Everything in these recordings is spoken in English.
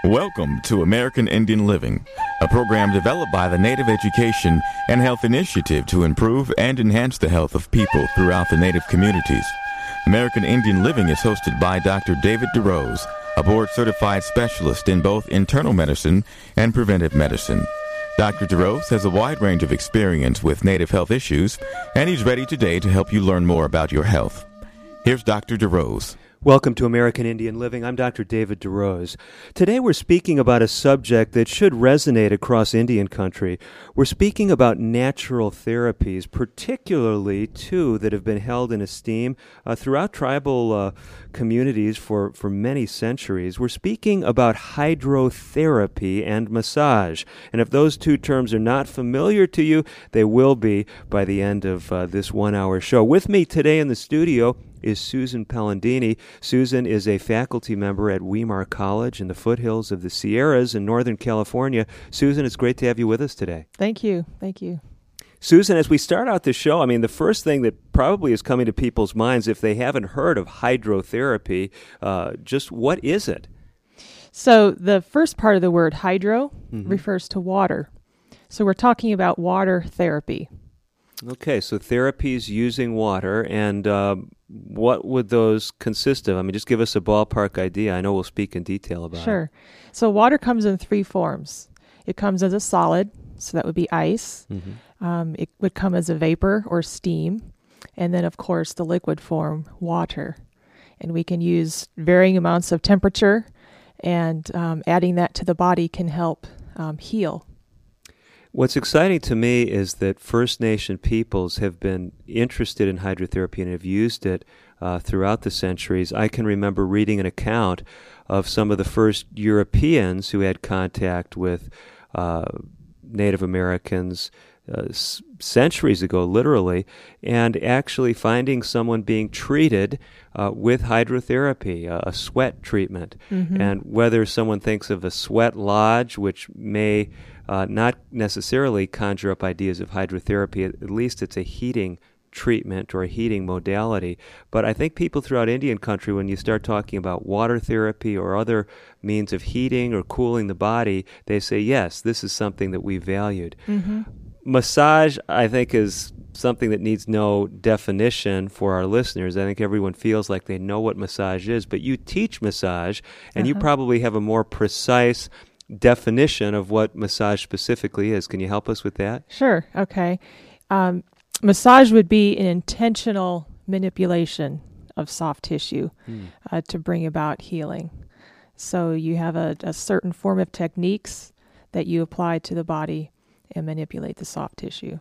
Welcome to American Indian Living, a program developed by the Native Education and Health Initiative to improve and enhance the health of people throughout the Native communities. American Indian Living is hosted by Dr. David DeRose, a board-certified specialist in both internal medicine and preventive medicine. Dr. DeRose has a wide range of experience with Native health issues, and he's ready today to help you learn more about your health. Here's Dr. DeRose. Welcome to American Indian Living. I'm Dr. David DeRose. Today we're speaking about a subject that should resonate across Indian country. We're speaking about natural therapies, particularly two that have been held in esteem throughout tribal communities for many centuries. We're speaking about hydrotherapy and massage. And if those two terms are not familiar to you, they will be by the end of this 1 hour show. With me today in the studio is Susan Pellandini. Susan is a faculty member at Weimar College in the foothills of the Sierras in Northern California. Susan, it's great to have you with us today. Thank you. Thank you. Susan, as we start out the show, I mean, the first thing that probably is coming to people's minds, if they haven't heard of hydrotherapy, just what is it? So the first part of the word hydro refers to water. So we're talking about water therapy. Okay, so therapies using water, and what would those consist of? I mean, just give us a ballpark idea. I know we'll speak in detail about it. Sure. So water comes in three forms. It comes as a solid, so that would be ice. It would come as a vapor or steam, and then, of course, the liquid form, water. And we can use varying amounts of temperature, and adding that to the body can help heal. What's exciting to me is that First Nation peoples have been interested in hydrotherapy and have used it throughout the centuries. I can remember reading an account of some of the first Europeans who had contact with Native Americans centuries ago, literally, and actually finding someone being treated with hydrotherapy, a sweat treatment. And whether someone thinks of a sweat lodge, which may not necessarily conjure up ideas of hydrotherapy, at least it's a heating treatment or a heating modality. But I think people throughout Indian country, when you start talking about water therapy or other means of heating or cooling the body, they say, yes, this is something that we valued. Massage, I think, is something that needs no definition for our listeners. I think everyone feels like they know what massage is, but you teach massage, and you probably have a more precise definition of what massage specifically is. Can you help us with that? Sure. Okay. Massage would be an intentional manipulation of soft tissue to bring about healing. So you have a certain form of techniques that you apply to the body and manipulate the soft tissue.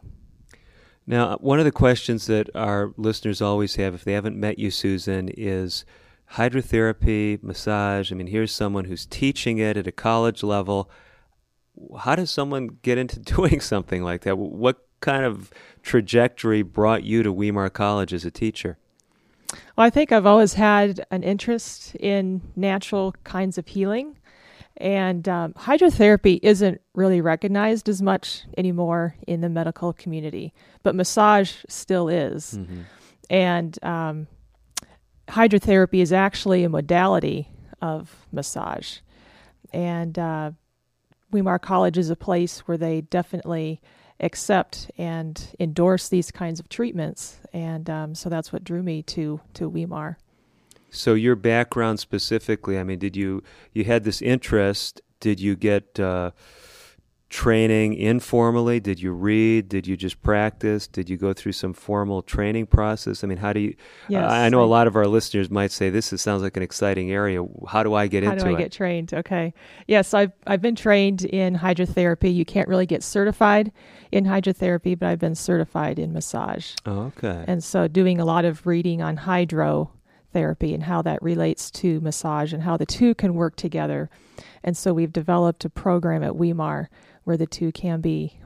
Now, one of the questions that our listeners always have, if they haven't met you, Susan, is hydrotherapy, massage. I mean, here's someone who's teaching it at a college level. How does someone get into doing something like that? What kind of trajectory brought you to Weimar College as a teacher? Well, I think I've always had an interest in natural kinds of healing. And hydrotherapy isn't really recognized as much anymore in the medical community, but massage still is. And hydrotherapy is actually a modality of massage. And Weimar College is a place where they definitely accept and endorse these kinds of treatments. And so that's what drew me to Weimar. So your background specifically, I mean, you had this interest, did you get training informally? Did you read? Did you just practice? Did you go through some formal training process? I mean, how do you, yes, I know a lot of our listeners might say, sounds like an exciting area. How do I get into it? How do I get trained? Okay. Yes, I've been trained in hydrotherapy. You can't really get certified in hydrotherapy, but I've been certified in massage. Oh, okay. And so doing a lot of reading on hydrotherapy and how that relates to massage and how the two can work together. And so we've developed a program at Weimar where the two can be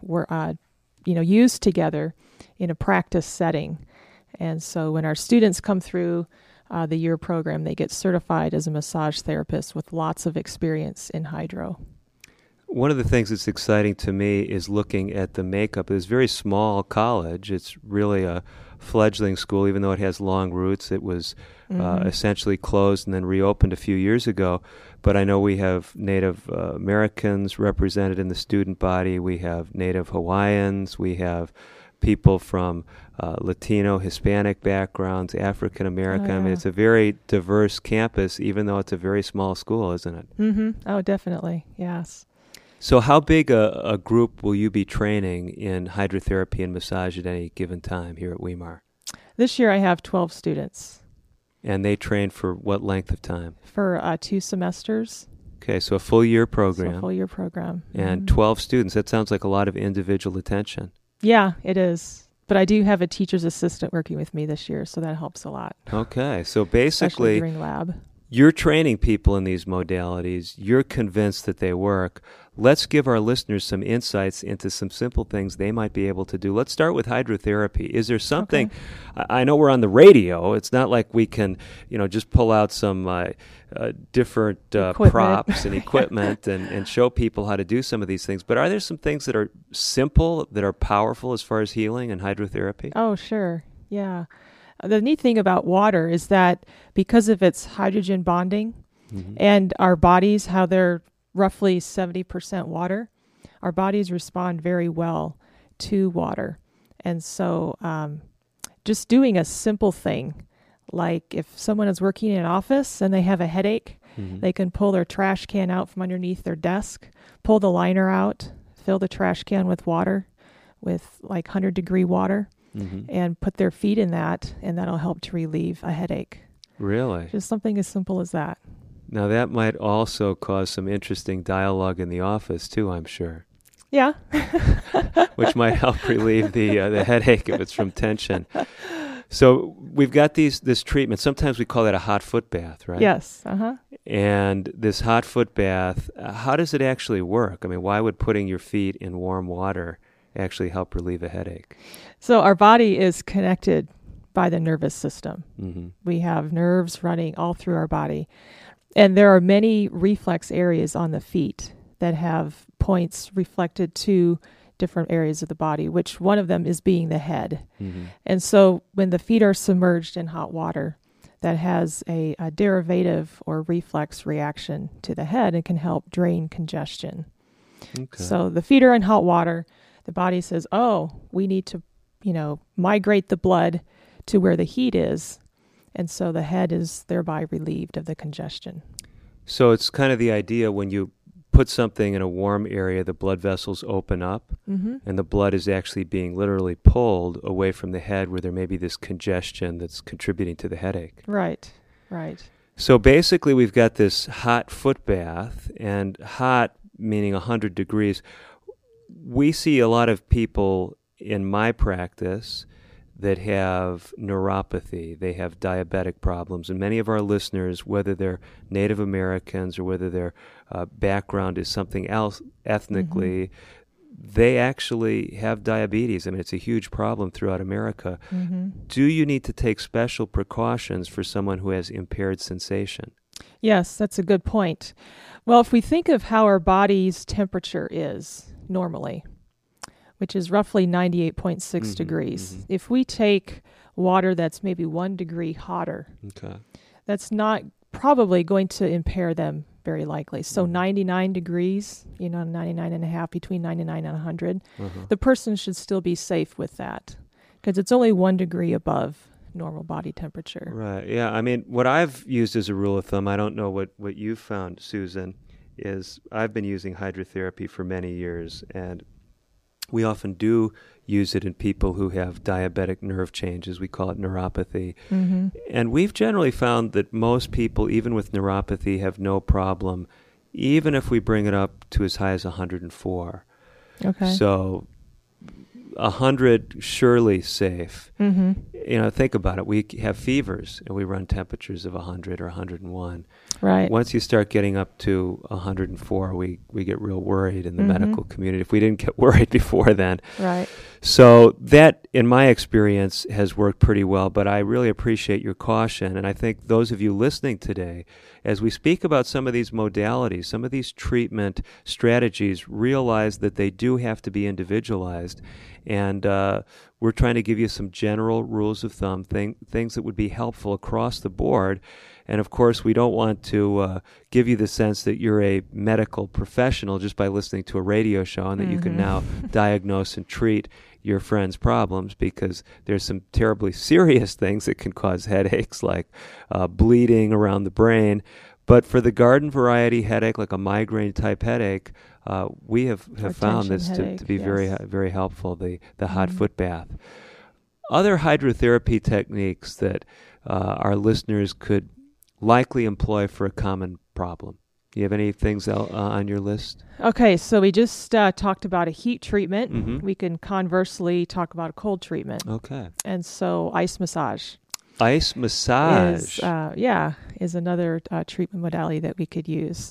used together in a practice setting. And so when our students come through the year program, they get certified as a massage therapist with lots of experience in hydro. One of the things that's exciting to me is looking at the makeup. It's a very small college. It's really a fledgling school, even though it has long roots. It was essentially closed and then reopened a few years ago. But I know we have Native Americans represented in the student body. We have Native Hawaiians. We have people from Latino, Hispanic backgrounds, African American. I mean, it's a very diverse campus, even though it's a very small school, isn't it? Mm-hmm. Oh, definitely. Yes. So how big a group will you be training in hydrotherapy and massage at any given time here at Weimar? This year I have 12 students. And they train for what length of time? For 2 semesters. Okay, so a full year program. So a full year program. And 12 students. That sounds like a lot of individual attention. Yeah, it is. But I do have a teacher's assistant working with me this year, so that helps a lot. Okay, so basically, especially during lab. You're training people in these modalities. You're convinced that they work. Let's give our listeners some insights into some simple things they might be able to do. Let's start with hydrotherapy. Is there something, I know we're on the radio. It's not like we can, just pull out some different props and equipment and show people how to do some of these things. But are there some things that are simple, that are powerful as far as healing and hydrotherapy? Oh, sure. Yeah. The neat thing about water is that because of its hydrogen bonding and our bodies, how they're roughly 70% water, our bodies respond very well to water. And so just doing a simple thing, like if someone is working in an office and they have a headache, they can pull their trash can out from underneath their desk, pull the liner out, fill the trash can with water, with like 100-degree water. And put their feet in that, and that'll help to relieve a headache. Really? Just something as simple as that. Now, that might also cause some interesting dialogue in the office, too, I'm sure. Yeah. Which might help relieve the headache if it's from tension. So we've got this treatment. Sometimes we call that a hot foot bath, right? Yes. And this hot foot bath, how does it actually work? I mean, why would putting your feet in warm water actually help relieve a headache? So our body is connected by the nervous system. We have nerves running all through our body. And there are many reflex areas on the feet that have points reflected to different areas of the body, which one of them is being the head. And so when the feet are submerged in hot water, that has a derivative or reflex reaction to the head and can help drain congestion. Okay. So the feet are in hot water. The body says, we need to, migrate the blood to where the heat is. And so the head is thereby relieved of the congestion. So it's kind of the idea when you put something in a warm area, the blood vessels open up, and the blood is actually being literally pulled away from the head where there may be this congestion that's contributing to the headache. Right. So basically we've got this hot foot bath, and hot meaning 100 degrees. We see a lot of people in my practice that have neuropathy. They have diabetic problems. And many of our listeners, whether they're Native Americans or whether their background is something else ethnically, they actually have diabetes. I mean, it's a huge problem throughout America. Do you need to take special precautions for someone who has impaired sensation? Yes, that's a good point. Well, if we think of how our body's temperature is normally, which is roughly 98.6 degrees. If we take water that's maybe 1 degree hotter, that's not probably going to impair them very likely. So 99 degrees, 99 and a half, between 99 and 100, the person should still be safe with that because it's only 1 degree above normal body temperature. Right, yeah. I mean, what I've used as a rule of thumb, I don't know what you've found, Susan, is I've been using hydrotherapy for many years, and we often do use it in people who have diabetic nerve changes. We call it neuropathy. And we've generally found that most people, even with neuropathy, have no problem, even if we bring it up to as high as 104. Okay. So 100, surely safe. Think about it. We have fevers, and we run temperatures of 100 or 101. Right. Once you start getting up to 104, we get real worried in the medical community if we didn't get worried before then. Right. So that, in my experience, has worked pretty well, but I really appreciate your caution, and I think those of you listening today, as we speak about some of these modalities, some of these treatment strategies, realize that they do have to be individualized, and we're trying to give you some general rules of thumb, things that would be helpful across the board. And of course, we don't want to give you the sense that you're a medical professional just by listening to a radio show and that you can now diagnose and treat your friend's problems, because there's some terribly serious things that can cause headaches, like bleeding around the brain. But for the garden variety headache, like a migraine type headache, we have found this to be very, very helpful, the hot foot bath. Other hydrotherapy techniques that our listeners could likely employ for a common problem. Do you have any things on your list? Okay, so we just talked about a heat treatment. We can conversely talk about a cold treatment. Okay. And so ice massage. Ice massage. Is another treatment modality that we could use.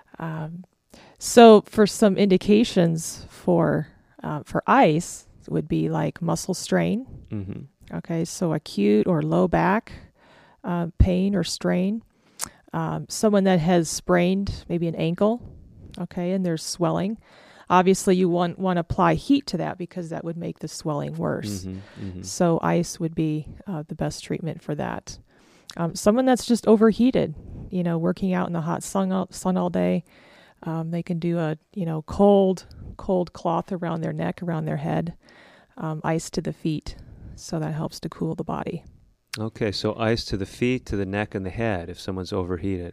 So for some indications for ice, it would be like muscle strain. Okay, so acute or low back pain or strain. Someone that has sprained maybe an ankle, okay, and there's swelling. Obviously, you want to apply heat to that because that would make the swelling worse. So ice would be the best treatment for that. Someone that's just overheated, working out in the hot sun all day, they can do a cold cloth around their neck, around their head, ice to the feet, so that helps to cool the body. Okay, so ice to the feet, to the neck, and the head if someone's overheated.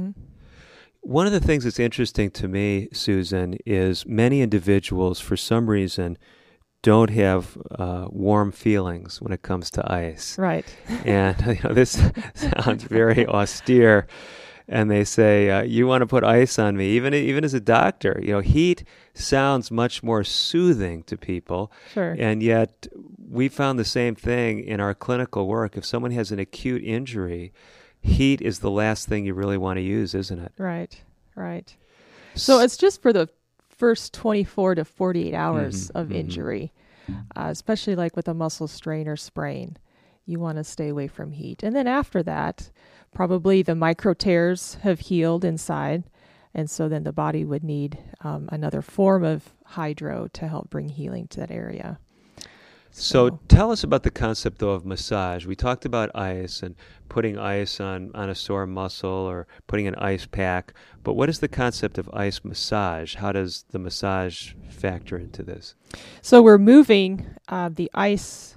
One of the things that's interesting to me, Susan, is many individuals, for some reason, don't have warm feelings when it comes to ice. Right. And this sounds very austere. And they say, you want to put ice on me, even as a doctor. Heat sounds much more soothing to people. Sure. And yet we found the same thing in our clinical work. If someone has an acute injury, heat is the last thing you really want to use, isn't it? Right. So it's just for the first 24 to 48 hours of injury, especially like with a muscle strain or sprain. You want to stay away from heat. And then after that, probably the micro tears have healed inside, and so then the body would need another form of hydro to help bring healing to that area. So tell us about the concept, though, of massage. We talked about ice and putting ice on a sore muscle or putting an ice pack, but what is the concept of ice massage? How does the massage factor into this? So we're moving the ice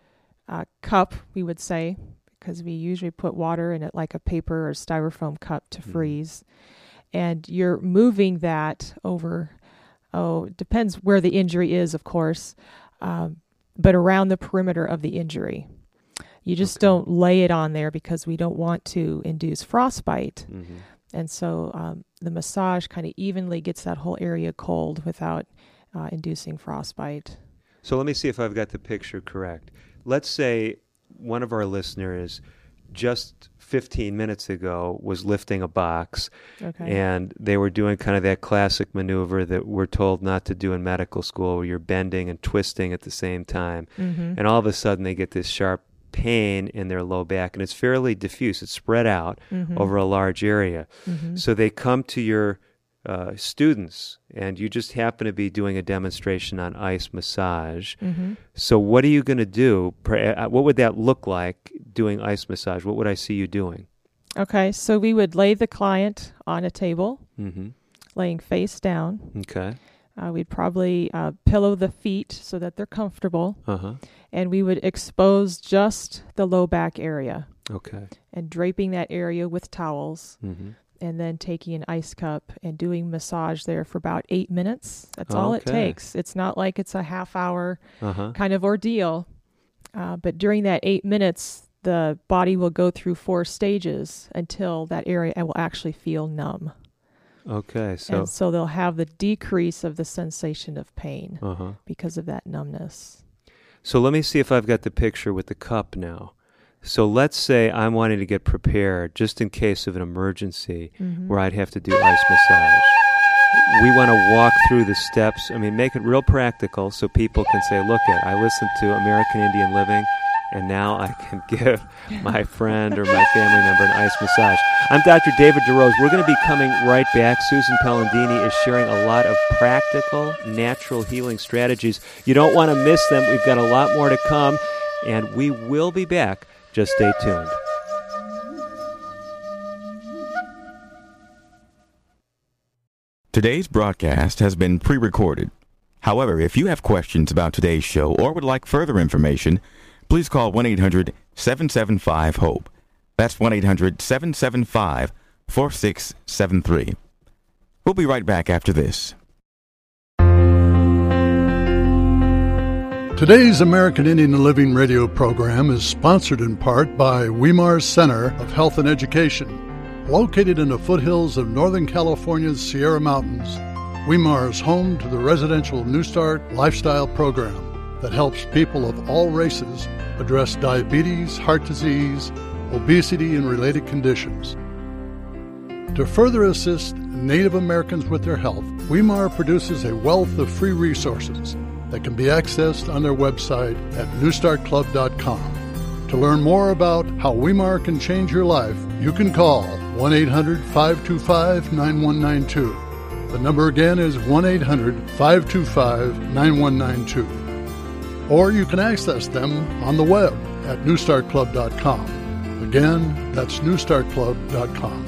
cup, we would say, because we usually put water in it like a paper or styrofoam cup to freeze. And you're moving that over, it depends where the injury is, of course, but around the perimeter of the injury. You just don't lay it on there because we don't want to induce frostbite. And so the massage kind of evenly gets that whole area cold without inducing frostbite. So let me see if I've got the picture correct. Let's say one of our listeners just 15 minutes ago was lifting a box, and they were doing kind of that classic maneuver that we're told not to do in medical school, where you're bending and twisting at the same time. And all of a sudden they get this sharp pain in their low back, and it's fairly diffuse. It's spread out over a large area. So they come to your students, and you just happen to be doing a demonstration on ice massage. So what are you going to do? What would that look like, doing ice massage? What would I see you doing? Okay, so we would lay the client on a table, laying face down. Okay. We'd probably pillow the feet so that they're comfortable. And we would expose just the low back area. Okay. And draping that area with towels. And then taking an ice cup and doing massage there for about 8 minutes. That's all it takes. It's not like it's a half-hour kind of ordeal. But during that 8 minutes, the body will go through 4 stages until that area will actually feel numb. Okay. And so they'll have the decrease of the sensation of pain because of that numbness. So let me see if I've got the picture with the cup now. So let's say I'm wanting to get prepared just in case of an emergency where I'd have to do ice massage. We want to walk through the steps. I mean, make it real practical so people can say, look, I listened to American Indian Living, and now I can give my friend or my family member an ice massage. I'm Dr. David DeRose. We're going to be coming right back. Susan Pellandini is sharing a lot of practical, natural healing strategies. You don't want to miss them. We've got a lot more to come, and we will be back. Just stay tuned. Today's broadcast has been pre-recorded. However, if you have questions about today's show or would like further information, please call 1-800-775-HOPE. That's 1-800-775-4673. We'll be right back after this. Today's American Indian Living radio program is sponsored in part by Weimar Center of Health and Education. Located in the foothills of Northern California's Sierra Mountains, Weimar is home to the residential New Start lifestyle program that helps people of all races address diabetes, heart disease, obesity, and related conditions. To further assist Native Americans with their health, Weimar produces a wealth of free resources that can be accessed on their website at newstartclub.com. To learn more about how Weimar can change your life, you can call 1-800-525-9192. The number again is 1-800-525-9192. Or you can access them on the web at newstartclub.com. Again, that's newstartclub.com.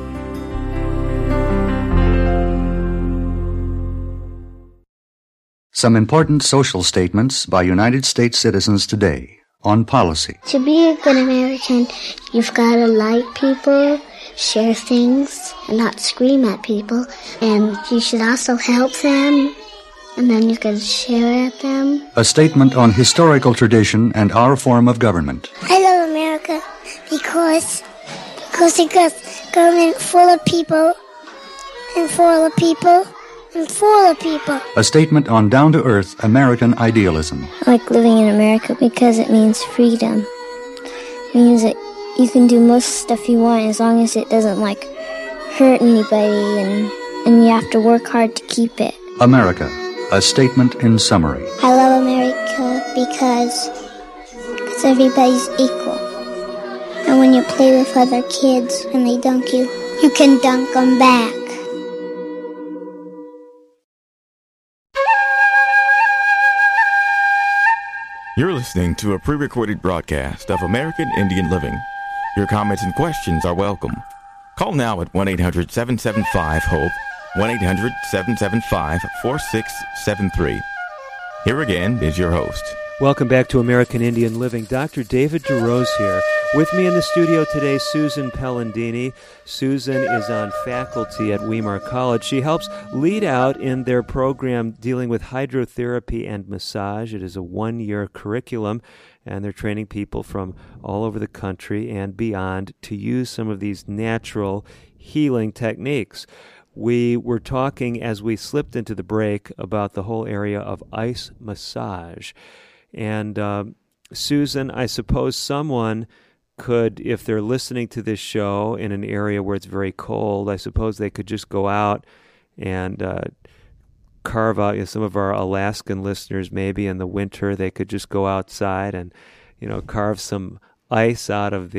Some important social statements by United States citizens today on policy. To be a good American, you've got to like people, share things, and not scream at people. And you should also help them, and then you can share at them. A statement on historical tradition and our form of government. I love America because it got government full of people, and full of people, and full of people. A statement on down-to-earth American idealism. I like living in America because it means freedom. It means that you can do most stuff you want as long as it doesn't, hurt anybody, and you have to work hard to keep it. America, a statement in summary. I love America because everybody's equal. And when you play with other kids and they dunk you, you can dunk them back. You're listening to a pre-recorded broadcast of American Indian Living. Your comments and questions are welcome. Call now at 1-800-775-HOPE, 1-800-775-4673. Here again is your host. Welcome back to American Indian Living. Dr. David DeRose here. With me in the studio today, Susan Pellandini. Susan is on faculty at Weimar College. She helps lead out in their program dealing with hydrotherapy and massage. It is a one-year curriculum, and they're training people from all over the country and beyond to use some of these natural healing techniques. We were talking as we slipped into the break about the whole area of ice massage. And Susan, I suppose someone could, if they're listening to this show in an area where it's very cold, I suppose they could just go out and carve out, some of our Alaskan listeners maybe in the winter, they could just go outside and, carve some ice out of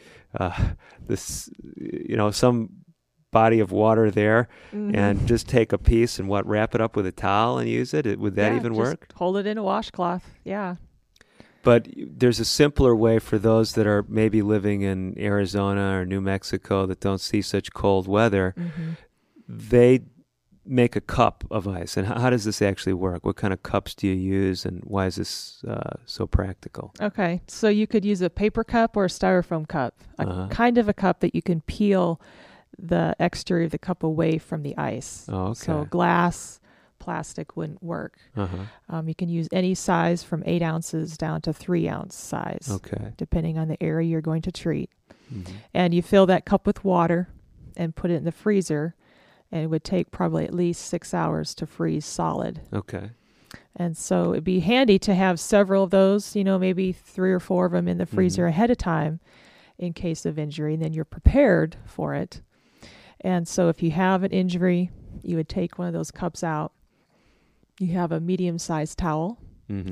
some body of water there, and just take a piece and wrap it up with a towel and use it? Would that even work? Hold it in a washcloth, yeah. But there's a simpler way for those that are maybe living in Arizona or New Mexico that don't see such cold weather. Mm-hmm. They make a cup of ice. And how does this actually work? What kind of cups do you use, and why is this so practical? Okay, so you could use a paper cup or a styrofoam cup, kind of a cup that you can peel the exterior of the cup away from the ice. Oh, okay. So glass, plastic wouldn't work. You can use any size from 8 ounces down to 3 ounce size, depending on the area you're going to treat. Mm-hmm. And you fill that cup with water and put it in the freezer, and it would take probably at least 6 hours to freeze solid. Okay. And so it'd be handy to have several of those, maybe 3 or 4 of them in the freezer ahead of time in case of injury, and then you're prepared for it. And so if you have an injury, you would take one of those cups out. You have a medium-sized towel,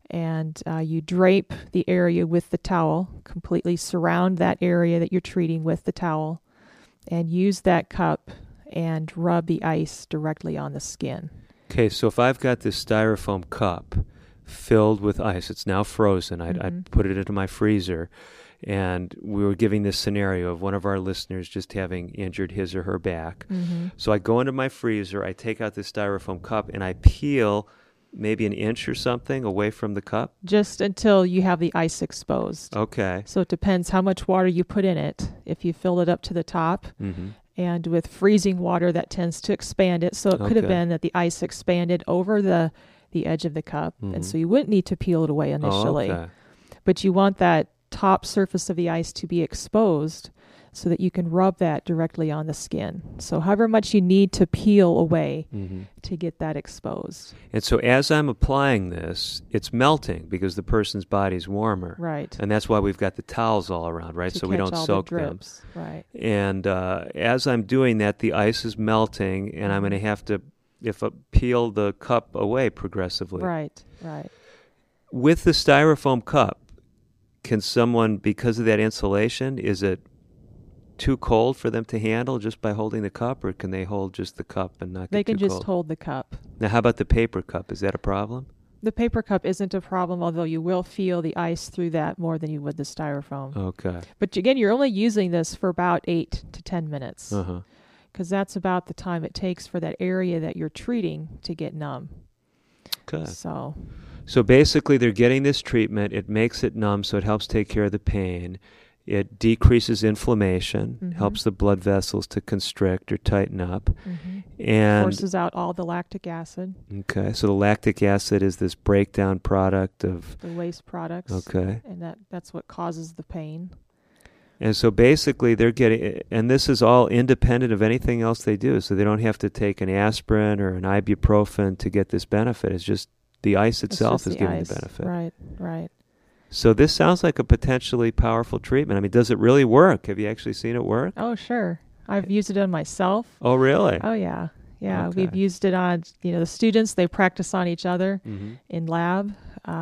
and you drape the area with the towel, completely surround that area that you're treating with the towel, and use that cup and rub the ice directly on the skin. Okay, so if I've got this styrofoam cup filled with ice, it's now frozen, I'd put it into my freezer, and we were giving this scenario of one of our listeners just having injured his or her back. So I go into my freezer, I take out this styrofoam cup, and I peel maybe an inch or something away from the cup? Just until you have the ice exposed. Okay. So it depends how much water you put in it. If you fill it up to the top, and with freezing water, that tends to expand it. So it could have been that the ice expanded over the edge of the cup, and so you wouldn't need to peel it away initially. But you want that top surface of the ice to be exposed so that you can rub that directly on the skin. So however much you need to peel away to get that exposed. And so as I'm applying this, it's melting because the person's body's warmer. Right. And that's why we've got the towels all around, right? So we don't soak them. Right. And as I'm doing that, the ice is melting, and I'm going to have to peel the cup away progressively. Right, right. With the styrofoam cup, can someone, because of that insulation, is it too cold for them to handle just by holding the cup, or can they hold just the cup and not get too cold? They can just hold the cup. Now, how about the paper cup? Is that a problem? The paper cup isn't a problem, although you will feel the ice through that more than you would the styrofoam. Okay. But again, you're only using this for about 8 to 10 minutes. Because that's about the time it takes for that area that you're treating to get numb. Okay. So basically they're getting this treatment. It makes it numb, so it helps take care of the pain. It decreases inflammation, helps the blood vessels to constrict or tighten up. And forces out all the lactic acid. Okay, so the lactic acid is this breakdown product of the waste products. Okay. And that's what causes the pain. And so basically they're getting, and this is all independent of anything else they do, so they don't have to take an aspirin or an ibuprofen to get this benefit. It's just the ice itself is giving the benefit. Right, right. So this sounds like a potentially powerful treatment. I mean, does it really work? Have you actually seen it work? Oh, sure. I've used it on myself. Oh, really? Oh, yeah. Yeah, Okay. We've used it on, the students, they practice on each other in lab.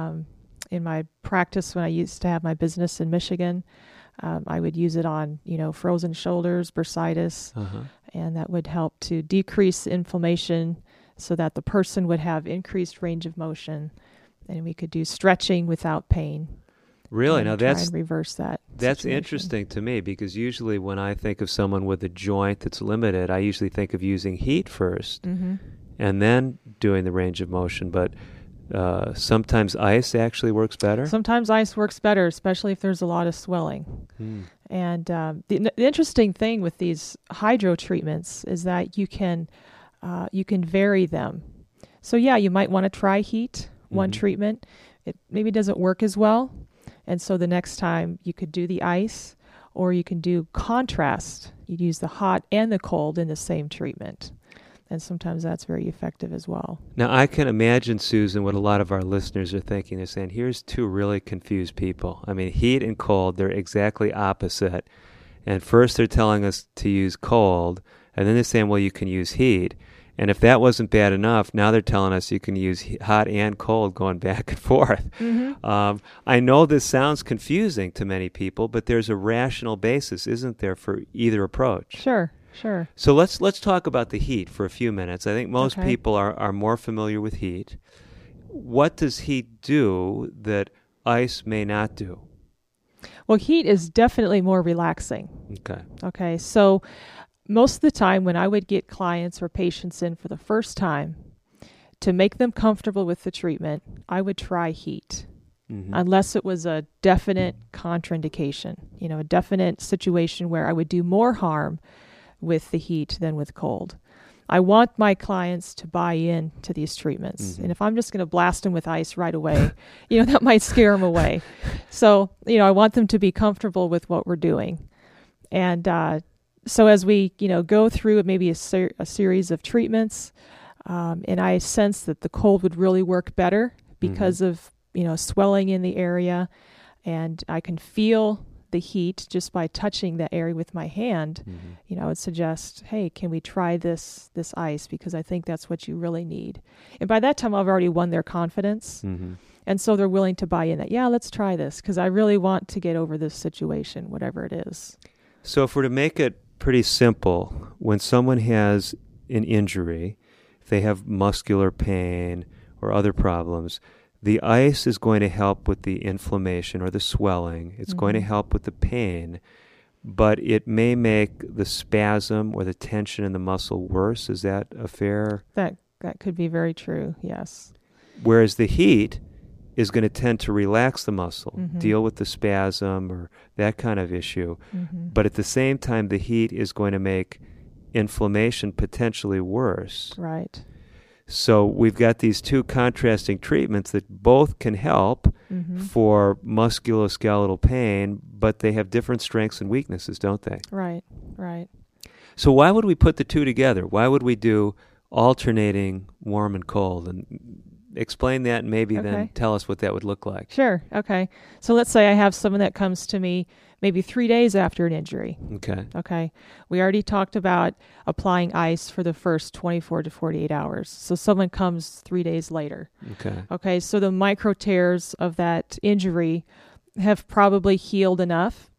In my practice, when I used to have my business in Michigan, I would use it on, frozen shoulders, bursitis, and that would help to decrease inflammation so that the person would have increased range of motion, and we could do stretching without pain. Really? Now try and reverse that. That's situation. interesting to me, because usually when I think of someone with a joint that's limited, I usually think of using heat first and then doing the range of motion. But sometimes ice actually works better? Sometimes ice works better, especially if there's a lot of swelling. And the interesting thing with these hydro treatments is that you can vary them. So yeah, you might want to try heat, one treatment. It maybe doesn't work as well. And so the next time you could do the ice, or you can do contrast. You'd use the hot and the cold in the same treatment. And sometimes that's very effective as well. Now, I can imagine, Susan, what a lot of our listeners are thinking. They're saying, here's two really confused people. I mean, heat and cold, they're exactly opposite. And first they're telling us to use cold, and then they're saying, well, you can use heat. And if that wasn't bad enough, now they're telling us you can use hot and cold going back and forth. I know this sounds confusing to many people, but there's a rational basis, isn't there, for either approach? Sure. So let's talk about the heat for a few minutes. I think most people are more familiar with heat. What does heat do that ice may not do? Well, heat is definitely more relaxing. Okay, so most of the time when I would get clients or patients in for the first time, to make them comfortable with the treatment, I would try heat. Unless it was a definite contraindication, a definite situation where I would do more harm with the heat than with cold. I want my clients to buy in to these treatments. And if I'm just going to blast them with ice right away, that might scare them away. So, I want them to be comfortable with what we're doing. And so as we, go through maybe a series of treatments, and I sense that the cold would really work better because of, swelling in the area, and I can feel the heat just by touching that area with my hand, I would suggest, hey, can we try this ice, because I think that's what you really need. And by that time, I've already won their confidence. And so they're willing to buy in that, yeah, let's try this, because I really want to get over this situation, whatever it is. So if we're to make it pretty simple, when someone has an injury, if they have muscular pain or other problems, the ice is going to help with the inflammation or the swelling. It's going to help with the pain, but it may make the spasm or the tension in the muscle worse. Is that a fair? That could be very true, yes. Whereas the heat is going to tend to relax the muscle, deal with the spasm or that kind of issue. But at the same time, the heat is going to make inflammation potentially worse. Right. So we've got these two contrasting treatments that both can help for musculoskeletal pain, but they have different strengths and weaknesses, don't they? Right, right. So why would we put the two together? Why would we do alternating warm and cold? And explain that, and maybe then tell us what that would look like. Sure, okay. So let's say I have someone that comes to me maybe 3 days after an injury. Okay. We already talked about applying ice for the first 24 to 48 hours. So someone comes 3 days later. Okay, so the micro tears of that injury have probably healed enough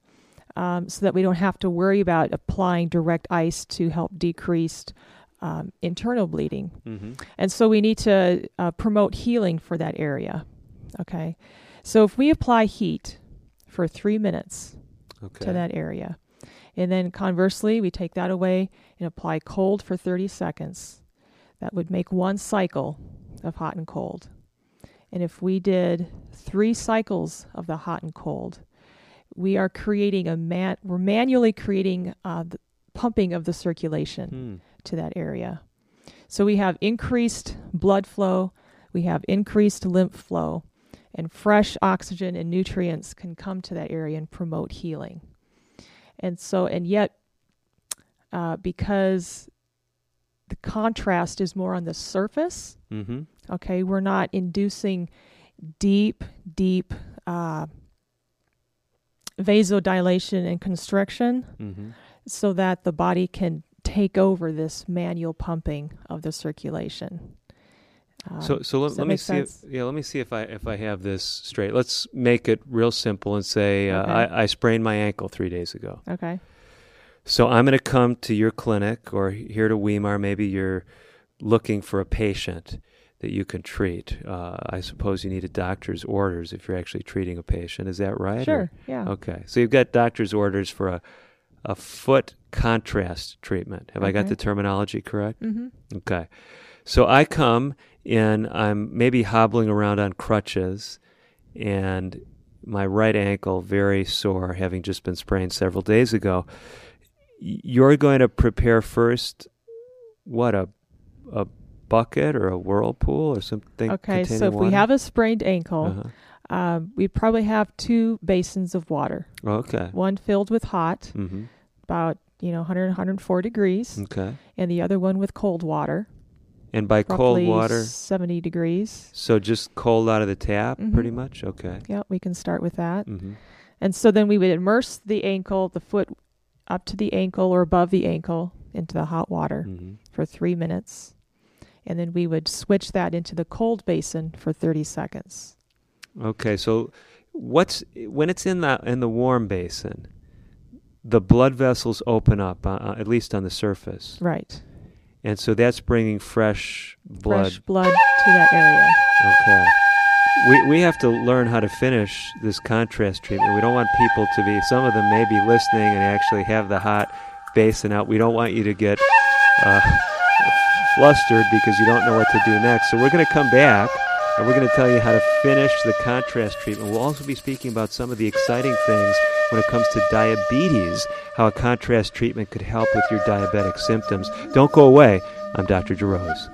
so that we don't have to worry about applying direct ice to help decrease internal bleeding. And so we need to promote healing for that area. Okay, so if we apply heat for 3 minutes to that area, and then conversely we take that away and apply cold for 30 seconds, that would make one cycle of hot and cold. And if we did 3 cycles of the hot and cold, we are creating we're manually creating the pumping of the circulation to that area. So we have increased blood flow, we have increased lymph flow, and fresh oxygen and nutrients can come to that area and promote healing. And yet, because the contrast is more on the surface, okay, we're not inducing deep vasodilation and constriction so that the body can take over this manual pumping of the circulation. So let me see. Let me see if I have this straight. Let's make it real simple and say I sprained my ankle 3 days ago. Okay. So I'm going to come to your clinic or here to Weimar. Maybe you're looking for a patient that you can treat. I suppose you need a doctor's orders if you're actually treating a patient. Is that right? Sure. Yeah. Okay. So you've got doctor's orders for a foot contrast treatment. Have I got the terminology correct? Okay. So I come and I'm maybe hobbling around on crutches and my right ankle very sore, having just been sprained several days ago. You're going to prepare first, what, a bucket or a whirlpool or something? Okay, so if water? we have a sprained ankle, we'd probably have 2 basins of water. Okay. One filled with hot, about 100, 104 degrees. Okay. And the other one with cold water. And by cold water? 70 degrees. So just cold out of the tap, pretty much? Okay. Yeah, we can start with that. And so then we would immerse the ankle, the foot up to the ankle or above the ankle into the hot water for 3 minutes. And then we would switch that into the cold basin for 30 seconds. Okay, so when it's in the warm basin, the blood vessels open up, at least on the surface. Right. And so that's bringing fresh blood. Fresh blood to that area. Okay. We have to learn how to finish this contrast treatment. We don't want people to be, some of them may be listening and actually have the hot basin out. We don't want you to get flustered because you don't know what to do next. So we're going to come back and we're going to tell you how to finish the contrast treatment. We'll also be speaking about some of the exciting things when it comes to diabetes, how a contrast treatment could help with your diabetic symptoms. Don't go away. I'm Dr. DeRose.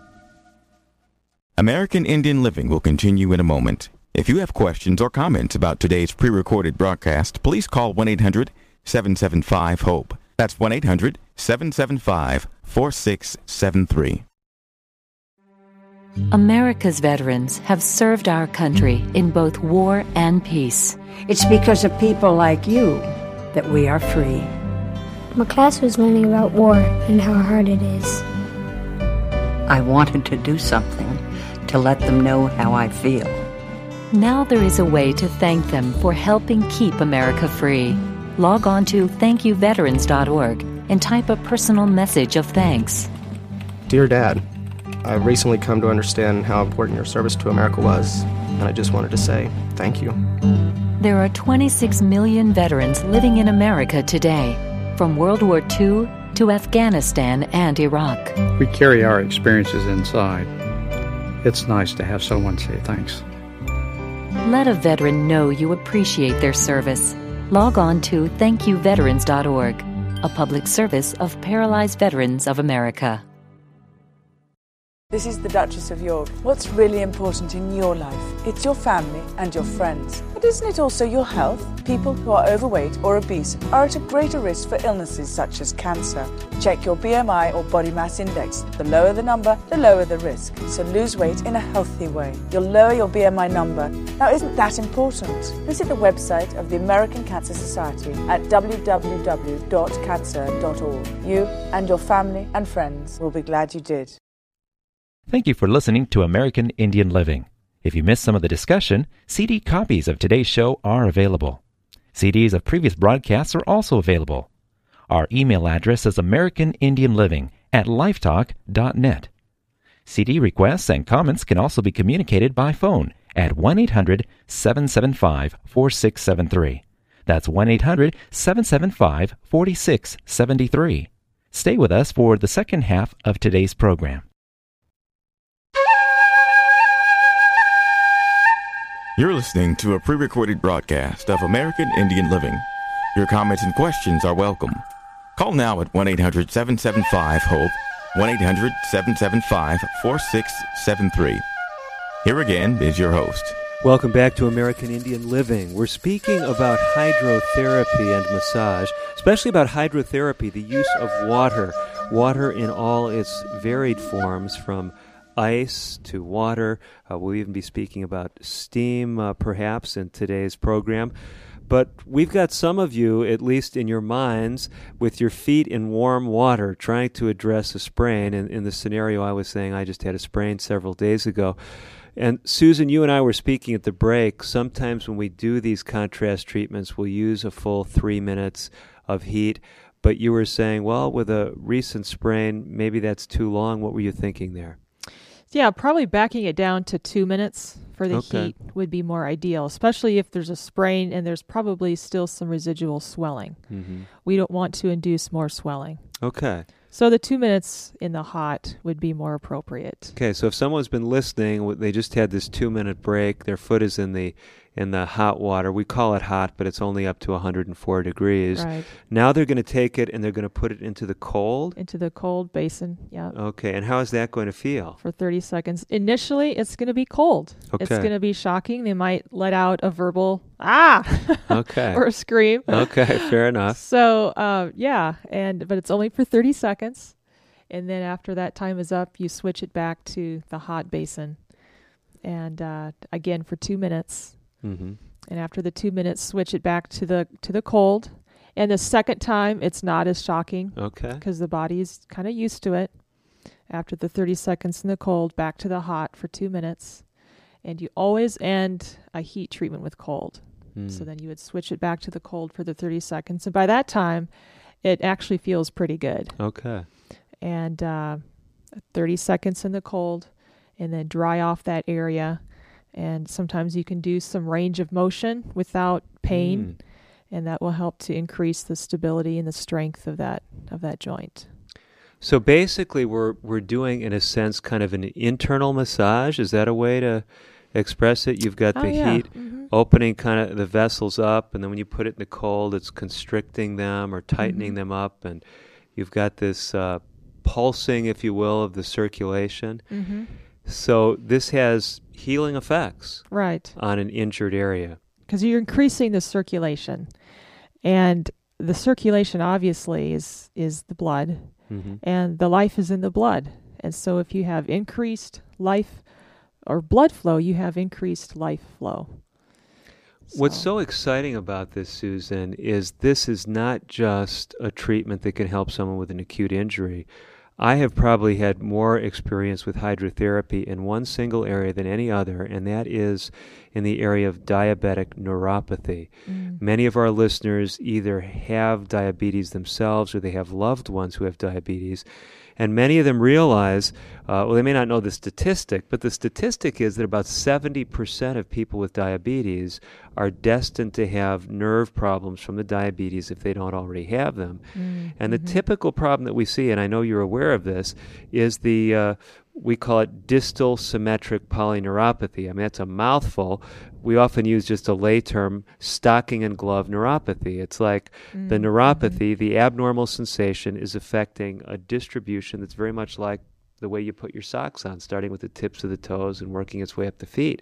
American Indian Living will continue in a moment. If you have questions or comments about today's pre-recorded broadcast, please call 1-800-775-HOPE. That's 1-800-775-4673. America's veterans have served our country in both war and peace. It's because of people like you that we are free. My class was learning about war and how hard it is. I wanted to do something to let them know how I feel. Now there is a way to thank them for helping keep America free. Log on to thankyouveterans.org and type a personal message of thanks. Dear Dad, I've recently come to understand how important your service to America was, and I just wanted to say thank you. There are 26 million veterans living in America today, from World War II to Afghanistan and Iraq. We carry our experiences inside. It's nice to have someone say thanks. Let a veteran know you appreciate their service. Log on to thankyouveterans.org, a public service of Paralyzed Veterans of America. This is the Duchess of York. What's really important in your life? It's your family and your friends. But isn't it also your health? People who are overweight or obese are at a greater risk for illnesses such as cancer. Check your BMI or body mass index. The lower the number, the lower the risk. So lose weight in a healthy way. You'll lower your BMI number. Now, isn't that important? Visit the website of the American Cancer Society at www.cancer.org. You and your family and friends will be glad you did. Thank you for listening to American Indian Living. If you missed some of the discussion, CD copies of today's show are available. CDs of previous broadcasts are also available. Our email address is americanindianliving@lifetalk.net. CD requests and comments can also be communicated by phone at 1-800-775-4673. That's 1-800-775-4673. Stay with us for the second half of today's program. You're listening to a pre-recorded broadcast of American Indian Living. Your comments and questions are welcome. Call now at 1-800-775-HOPE, 1-800-775-4673. Here again is your host. Welcome back to American Indian Living. We're speaking about hydrotherapy and massage, especially about hydrotherapy, the use of water. Water in all its varied forms, from ice to water. We'll even be speaking about steam, perhaps, in today's program. But we've got some of you, at least in your minds, with your feet in warm water, trying to address a sprain. And in the scenario I was saying, I just had a sprain several days ago. And Susan, you and I were speaking at the break. Sometimes when we do these contrast treatments, we'll use a full 3 minutes of heat. But you were saying, well, with a recent sprain, maybe that's too long. What were you thinking there? Yeah, probably backing it down to 2 minutes for the heat would be more ideal, especially if there's a sprain and there's probably still some residual swelling. Mm-hmm. We don't want to induce more swelling. Okay. So the 2 minutes in the hot would be more appropriate. Okay, so if someone's been listening, they just had this 2 minute break, their foot is in the hot water. We call it hot, but it's only up to 104 degrees. Right. Now they're going to take it and they're going to put it into the cold? Into the cold basin, yeah. Okay, and how is that going to feel? For 30 seconds. Initially, it's going to be cold. Okay. It's going to be shocking. They might let out a verbal, ah! Okay. Or a scream. Okay, fair enough. So, but it's only for 30 seconds. And then after that time is up, you switch it back to the hot basin. And again, for 2 minutes. Mm-hmm. And after the 2 minutes, switch it back to the cold. And the second time, it's not as shocking. Okay. Because the body's kind of used to it. After the 30 seconds in the cold, back to the hot for 2 minutes. And you always end a heat treatment with cold. So then you would switch it back to the cold for the 30 seconds. And by that time, it actually feels pretty good. Okay. And 30 seconds in the cold, and then dry off that area. And sometimes you can do some range of motion without pain, and that will help to increase the stability and the strength of that joint. So basically, we're doing, in a sense, kind of an internal massage. Is that a way to express it? You've got the heat opening kind of the vessels up, and then when you put it in the cold, it's constricting them or tightening them up, and you've got this pulsing, if you will, of the circulation. Mm-hmm. So this has healing effects on an injured area. Because you're increasing the circulation. And the circulation, obviously, is the blood. Mm-hmm. And the life is in the blood. And so if you have increased life or blood flow, you have increased life flow. What's so exciting about this, Susan, is this is not just a treatment that can help someone with an acute injury. I have probably had more experience with hydrotherapy in one single area than any other, and that is in the area of diabetic neuropathy. Many of our listeners either have diabetes themselves or they have loved ones who have diabetes. And many of them realize, well, they may not know the statistic, but the statistic is that about 70% of people with diabetes are destined to have nerve problems from the diabetes if they don't already have them. And the typical problem that we see, and I know you're aware of this, is the we call it distal symmetric polyneuropathy. I mean, that's a mouthful. We often use just a lay term, stocking and glove neuropathy. It's like the neuropathy, the abnormal sensation, is affecting a distribution that's very much like the way you put your socks on, starting with the tips of the toes and working its way up the feet.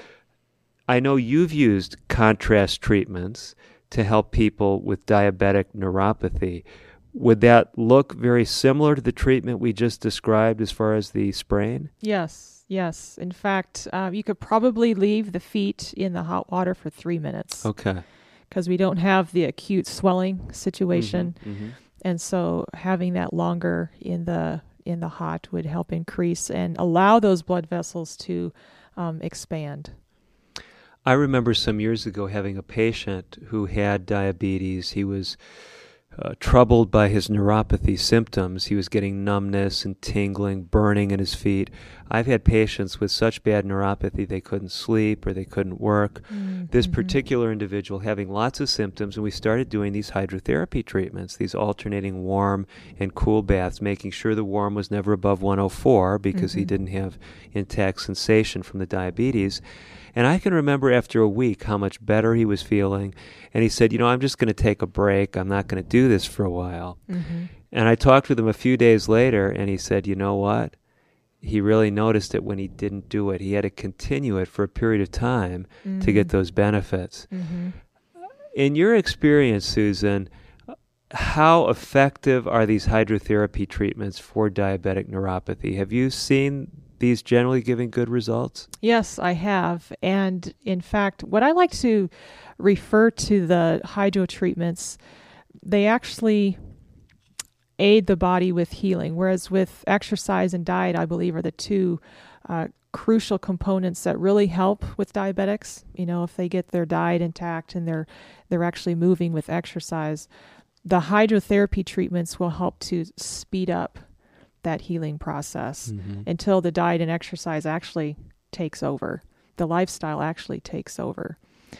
I know you've used contrast treatments to help people with diabetic neuropathy. Would that look very similar to the treatment we just described as far as the sprain? Yes. In fact, you could probably leave the feet in the hot water for 3 minutes. Okay. Because we don't have the acute swelling situation. And so having that longer in the hot would help increase and allow those blood vessels to expand. I remember some years ago having a patient who had diabetes. He was troubled by his neuropathy symptoms. He was getting numbness and tingling, burning in his feet. I've had patients with such bad neuropathy they couldn't sleep or they couldn't work. This particular individual having lots of symptoms, and we started doing these hydrotherapy treatments, these alternating warm and cool baths, making sure the warm was never above 104 because he didn't have intact sensation from the diabetes. And I can remember after a week how much better he was feeling. And he said, I'm just going to take a break. I'm not going to do this for a while. And I talked with him a few days later, and he said, you know what? He really noticed it when he didn't do it. He had to continue it for a period of time to get those benefits. In your experience, Susan, how effective are these hydrotherapy treatments for diabetic neuropathy? Have you seen these generally giving good results? Yes, I have. And in fact, what I like to refer to the hydro treatments, they actually aid the body with healing, whereas with exercise and diet, I believe, are the two crucial components that really help with diabetics. If they get their diet intact and they're actually moving with exercise, the hydrotherapy treatments will help to speed up that healing process until the diet and exercise actually takes over. The lifestyle actually takes over.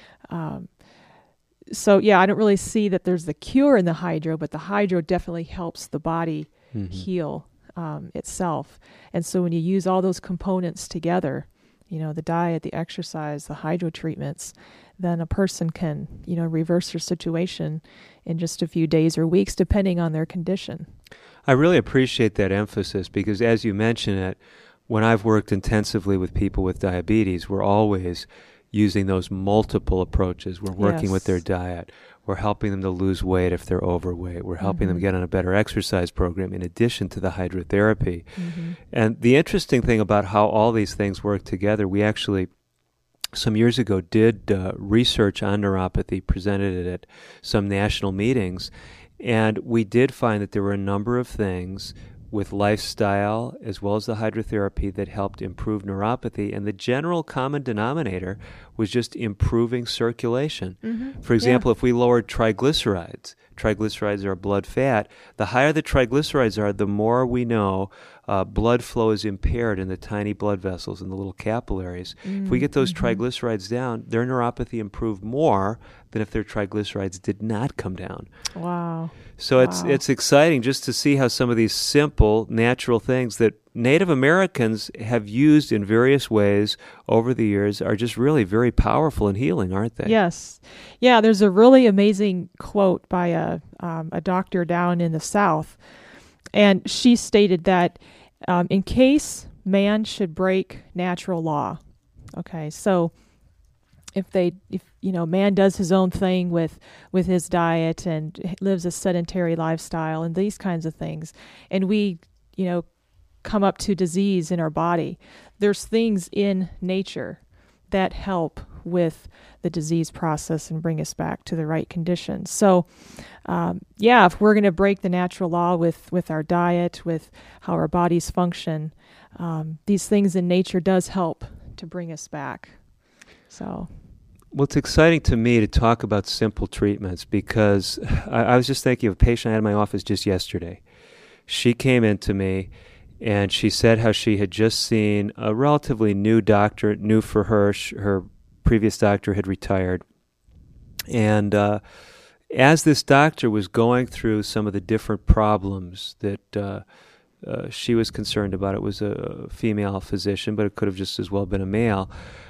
So I don't really see that there's the cure in the hydro, but the hydro definitely helps the body heal itself. And so when you use all those components together, the diet, the exercise, the hydro treatments, then a person can, reverse their situation in just a few days or weeks, depending on their condition. I really appreciate that emphasis because, as you mention it, when I've worked intensively with people with diabetes, we're always using those multiple approaches. We're working with their diet. We're helping them to lose weight if they're overweight. We're helping them get on a better exercise program in addition to the hydrotherapy. And the interesting thing about how all these things work together, we actually some years ago did research on neuropathy, presented it at some national meetings, and we did find that there were a number of things with lifestyle as well as the hydrotherapy that helped improve neuropathy, and the general common denominator was just improving circulation. For example, if we lowered triglycerides are a blood fat, the higher the triglycerides are, the more we know blood flow is impaired in the tiny blood vessels in the little capillaries. If we get those triglycerides down, their neuropathy improved more than if their triglycerides did not come down. Wow. So it's exciting just to see how some of these simple, natural things that Native Americans have used in various ways over the years are just really very powerful and healing, aren't they? Yes. Yeah, there's a really amazing quote by a doctor down in the South, and she stated that in case man should break natural law, okay, so if man does his own thing with his diet and lives a sedentary lifestyle and these kinds of things, and we, come up to disease in our body. There's things in nature that help with the disease process and bring us back to the right conditions. So, if we're going to break the natural law with our diet, with how our bodies function, these things in nature does help to bring us back. So, well, it's exciting to me to talk about simple treatments because I was just thinking of a patient I had in my office just yesterday. She came in to me and she said how she had just seen a relatively new doctor, new for her. Her previous doctor had retired. And as this doctor was going through some of the different problems that she was concerned about, it was a female physician, but it could have just as well been a male,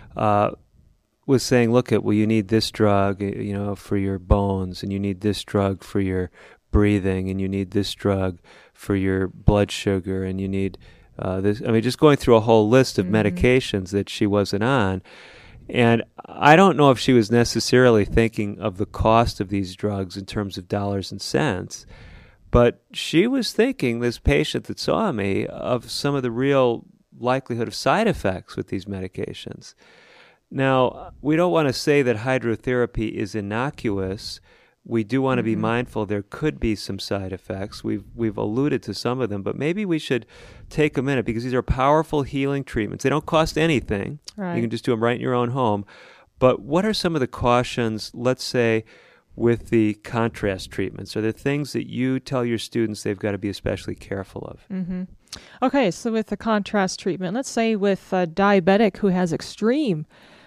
was saying, look at, well, you need this drug, for your bones, and you need this drug for your breathing, and you need this drug for your blood sugar, and you need this. I mean, just going through a whole list of medications that she wasn't on. And I don't know if she was necessarily thinking of the cost of these drugs in terms of dollars and cents, but she was thinking, this patient that saw me, of some of the real likelihood of side effects with these medications. Now, we don't want to say that hydrotherapy is innocuous. We do want to be mindful there could be some side effects. We've alluded to some of them, but maybe we should take a minute because these are powerful healing treatments. They don't cost anything. Right. You can just do them right in your own home. But what are some of the cautions, let's say, with the contrast treatments? Are there things that you tell your students they've got to be especially careful of? Mm-hmm. Okay, so with the contrast treatment, let's say with a diabetic who has extreme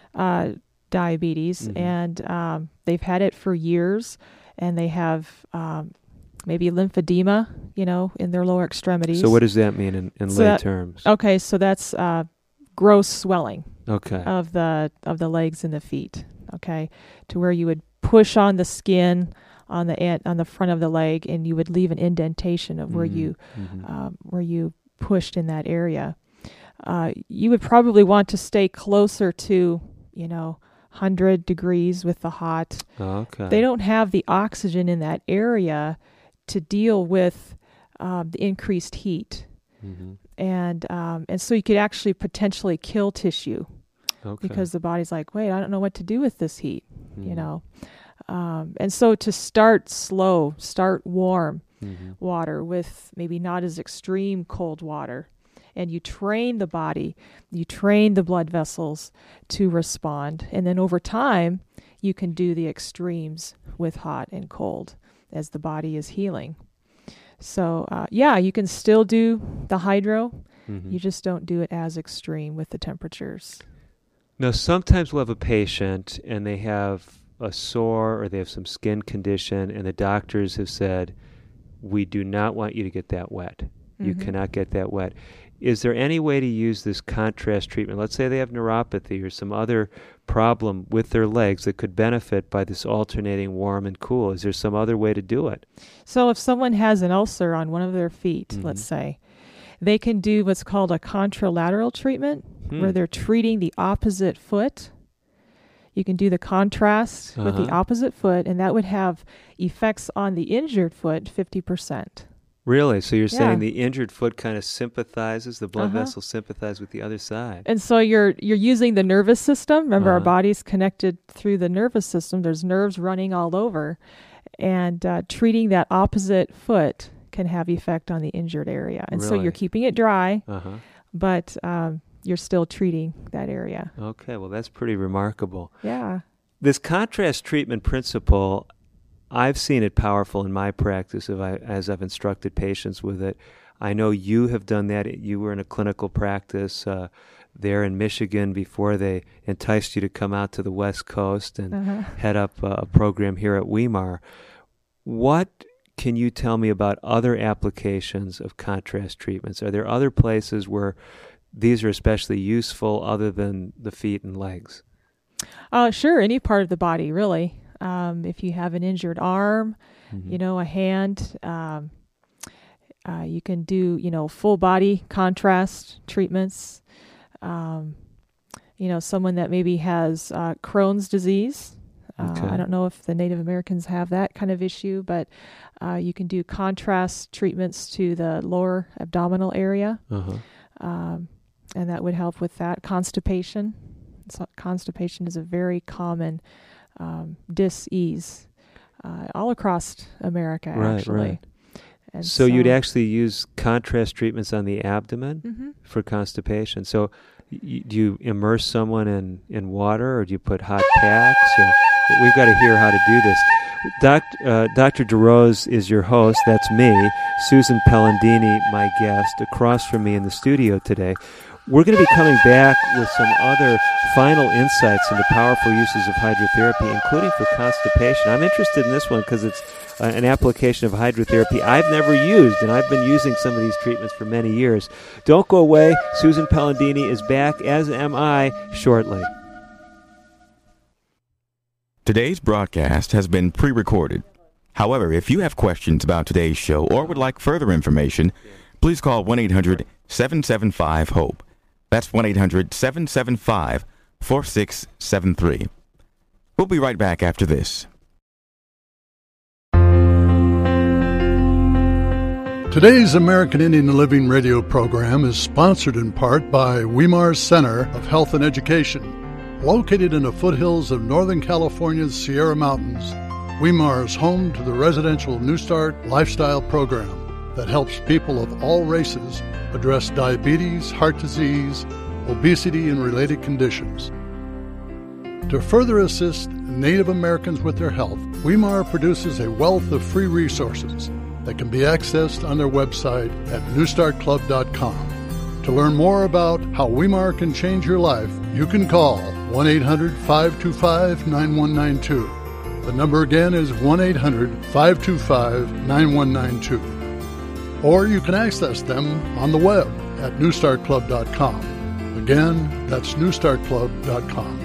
diabetes, and they've had it for years, and they have maybe lymphedema, in their lower extremities. So what does that mean in lay terms? Okay, so that's gross swelling. Okay. Of the legs and the feet. Okay, to where you would push on the skin on the front of the leg, and you would leave an indentation of where you pushed in that area. You would probably want to stay closer to 100 degrees with the hot. Okay. They don't have the oxygen in that area to deal with the increased heat. And so you could actually potentially kill tissue. Okay. Because the body's like, wait, I don't know what to do with this heat, and so to start slow, start warm water with maybe not as extreme cold water. And you train the body, you train the blood vessels to respond. And then over time, you can do the extremes with hot and cold as the body is healing. So, you can still do the hydro. You just don't do it as extreme with the temperatures. Now, sometimes we'll have a patient and they have a sore or they have some skin condition, and the doctors have said, we do not want you to get that wet. You cannot get that wet. Is there any way to use this contrast treatment? Let's say they have neuropathy or some other problem with their legs that could benefit by this alternating warm and cool. Is there some other way to do it? So if someone has an ulcer on one of their feet, let's say, they can do what's called a contralateral treatment, where they're treating the opposite foot. You can do the contrast with the opposite foot, and that would have effects on the injured foot 50%. Really? So you're saying the injured foot kind of sympathizes, the blood vessels sympathize with the other side. And so you're using the nervous system. Remember, our body's connected through the nervous system. There's nerves running all over. And treating that opposite foot can have effect on the injured area. And so you're keeping it dry, but you're still treating that area. Okay, well, that's pretty remarkable. Yeah. This contrast treatment principle, I've seen it powerful in my practice as I've instructed patients with it. I know you have done that. You were in a clinical practice there in Michigan before they enticed you to come out to the West Coast and head up a program here at Weimar. What can you tell me about other applications of contrast treatments? Are there other places where these are especially useful other than the feet and legs? Sure, any part of the body, really. If you have an injured arm, a hand, you can do, full body contrast treatments. Someone that maybe has Crohn's disease, I don't know if the Native Americans have that kind of issue, but you can do contrast treatments to the lower abdominal area, and that would help with that. Constipation. So constipation is a very common dis-ease all across America, actually. Right. And so you'd actually use contrast treatments on the abdomen for constipation. So do you immerse someone in water, or do you put hot packs? Or we've got to hear how to do this. Dr. DeRose is your host. That's me. Susan Pellandini, my guest, across from me in the studio today. We're going to be coming back with some other final insights into powerful uses of hydrotherapy, including for constipation. I'm interested in this one because it's an application of hydrotherapy I've never used, and I've been using some of these treatments for many years. Don't go away. Susan Pellandini is back, as am I, shortly. Today's broadcast has been pre-recorded. However, if you have questions about today's show or would like further information, please call 1-800-775-HOPE. That's 1-800-775-4673. We'll be right back after this. Today's American Indian Living radio program is sponsored in part by Weimar Center of Health and Education. Located in the foothills of Northern California's Sierra Mountains, Weimar is home to the residential New Start lifestyle program that helps people of all races address diabetes, heart disease, obesity, and related conditions. To further assist Native Americans with their health, Weimar produces a wealth of free resources that can be accessed on their website at newstartclub.com. To learn more about how Weimar can change your life, you can call 1-800-525-9192. The number again is 1-800-525-9192. Or you can access them on the web at newstartclub.com. Again, that's newstartclub.com.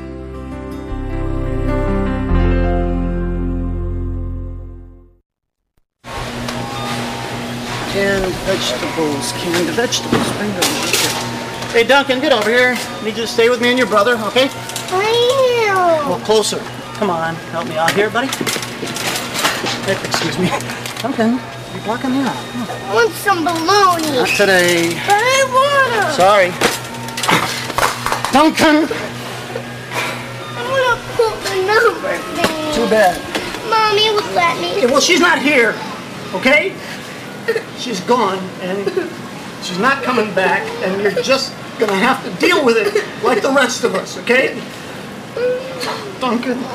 Canned vegetables. Bring them. Hey, Duncan, get over here. Need you to stay with me and your brother, okay? Well, closer. Come on, help me out here, buddy. Excuse me. Duncan, you're blocking me out. I want some bologna. Not today. But I want them. Sorry. Duncan! I want to put the number thing. Too bad. Mommy would let me. Yeah, well, she's not here, okay? She's gone, and she's not coming back, and you're just gonna have to deal with it like the rest of us, okay? Duncan.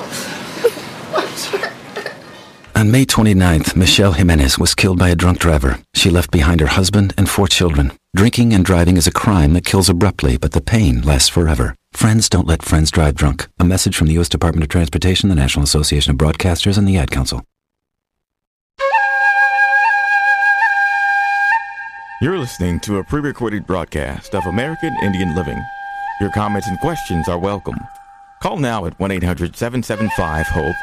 On May 29th, Michelle Jimenez was killed by a drunk driver. She left behind her husband and 4 children. Drinking and driving is a crime that kills abruptly, but the pain lasts forever. Friends don't let friends drive drunk. A message from the U.S. Department of Transportation, the National Association of Broadcasters, and the Ad Council. You're listening to a pre-recorded broadcast of American Indian Living. Your comments and questions are welcome. Call now at 1-800-775-HOPE,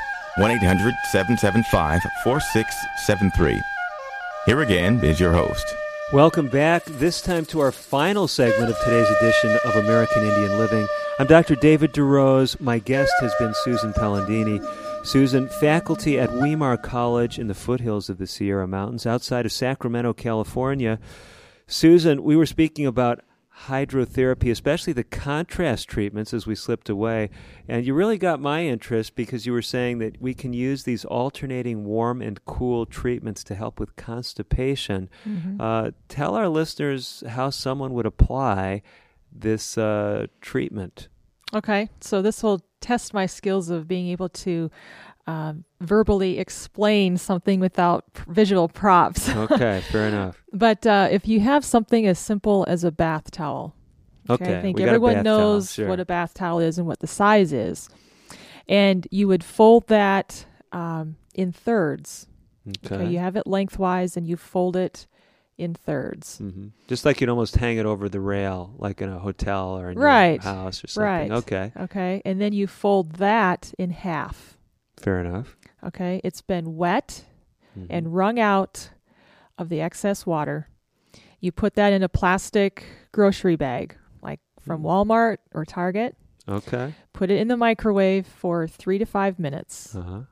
1-800-775-4673. Here again is your host. Welcome back, this time to our final segment of today's edition of American Indian Living. I'm Dr. David DeRose. My guest has been Susan Pellandini. Susan, faculty at Weimar College in the foothills of the Sierra Mountains outside of Sacramento, California. Susan, we were speaking about hydrotherapy, especially the contrast treatments as we slipped away, and you really got my interest because you were saying that we can use these alternating warm and cool treatments to help with constipation. Mm-hmm. Tell our listeners how someone would apply this treatment. Okay, so this will test my skills of being able to verbally explain something without visual props. Okay, fair enough. But if you have something as simple as a bath towel, okay, I think everyone knows what a bath towel is and what the size is. And you would fold that in thirds. Okay, you have it lengthwise and you fold it in thirds. Mm-hmm. Just like you'd almost hang it over the rail, like in a hotel or in your house or something. Right. Okay, and then you fold that in half. Fair enough. Okay, it's been wet and wrung out of the excess water. You put that in a plastic grocery bag, like from Walmart or Target. Okay. Put it in the microwave for 3 to 5 minutes. Uh-huh.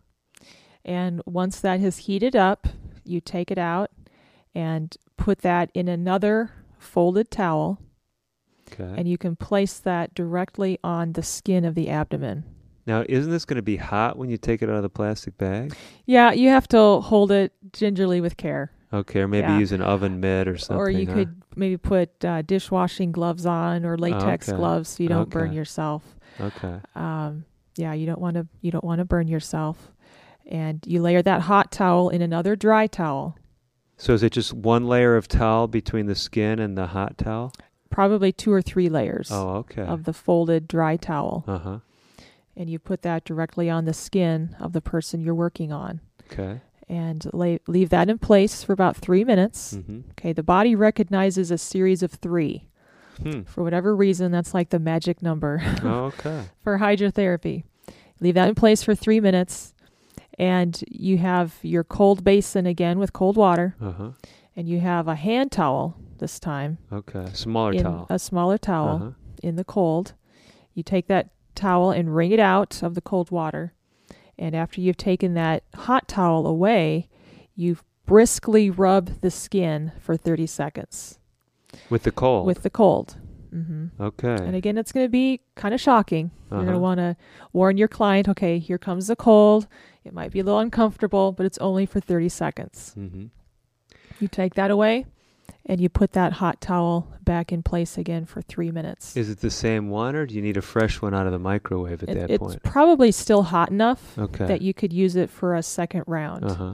And once that has heated up, you take it out and put that in another folded towel. Okay. And you can place that directly on the skin of the abdomen. Now, isn't this going to be hot when you take it out of the plastic bag? Yeah, you have to hold it gingerly with care. Okay, or maybe use an oven mitt or something. Or you could maybe put dishwashing gloves on or latex gloves so you don't burn yourself. Okay. Yeah, you don't want to burn yourself. And you layer that hot towel in another dry towel. So is it just one layer of towel between the skin and the hot towel? Probably 2 or 3 layers. Oh, okay. Of the folded dry towel. Uh-huh. And you put that directly on the skin of the person you're working on. Okay. And leave that in place for about 3 minutes. Mm-hmm. Okay, the body recognizes a series of 3. For whatever reason, that's like the magic number okay. for hydrotherapy. Leave that in place for 3 minutes. And you have your cold basin again with cold water. Uh-huh. And you have a hand towel this time. Okay, smaller towel. A smaller towel in the cold. You take that towel and wring it out of the cold water. And after you've taken that hot towel away, you briskly rub the skin for 30 seconds. With the cold? With the cold. Mm-hmm. Okay. And again, it's going to be kind of shocking. You're going to want to warn your client, okay, here comes the cold. It might be a little uncomfortable, but it's only for 30 seconds. Mm-hmm. You take that away, and you put that hot towel back in place again for 3 minutes. Is it the same one, or do you need a fresh one out of the microwave at that point? It's probably still hot enough Okay. that you could use it for a second round. Uh-huh.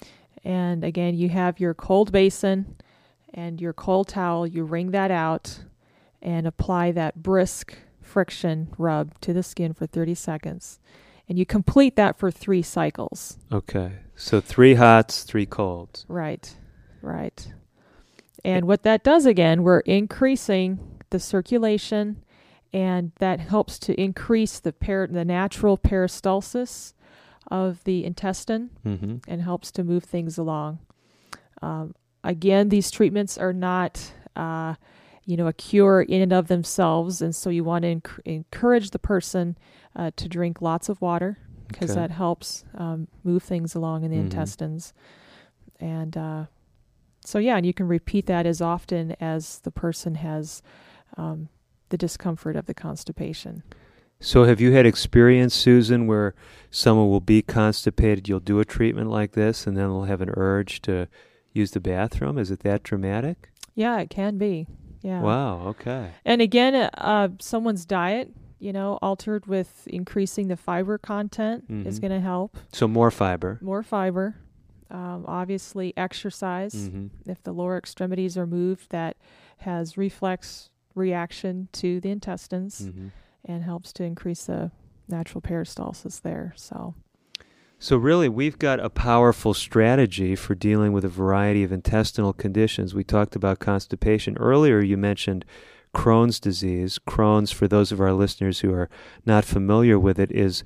And again, you have your cold basin and your cold towel. You wring that out and apply that brisk friction rub to the skin for 30 seconds. And you complete that for 3 cycles. Okay. So 3 hots, 3 colds. Right. Right. And what that does, again, we're increasing the circulation, and that helps to increase the natural peristalsis of the intestine and helps to move things along. Again, these treatments are not, a cure in and of themselves, and so you want to encourage the person to drink lots of water because that helps move things along in the intestines. And and you can repeat that as often as the person has the discomfort of the constipation. So have you had experience, Susan, where someone will be constipated, you'll do a treatment like this, and then they'll have an urge to use the bathroom? Is it that dramatic? Yeah, it can be. Yeah. Wow, okay. And again, someone's diet, altered with increasing the fiber content is going to help. So more fiber. More fiber. Obviously, exercise. If the lower extremities are moved, that has reflex reaction to the intestines and helps to increase the natural peristalsis there. So really, we've got a powerful strategy for dealing with a variety of intestinal conditions. We talked about constipation. Earlier, you mentioned Crohn's disease. Crohn's, for those of our listeners who are not familiar with it, is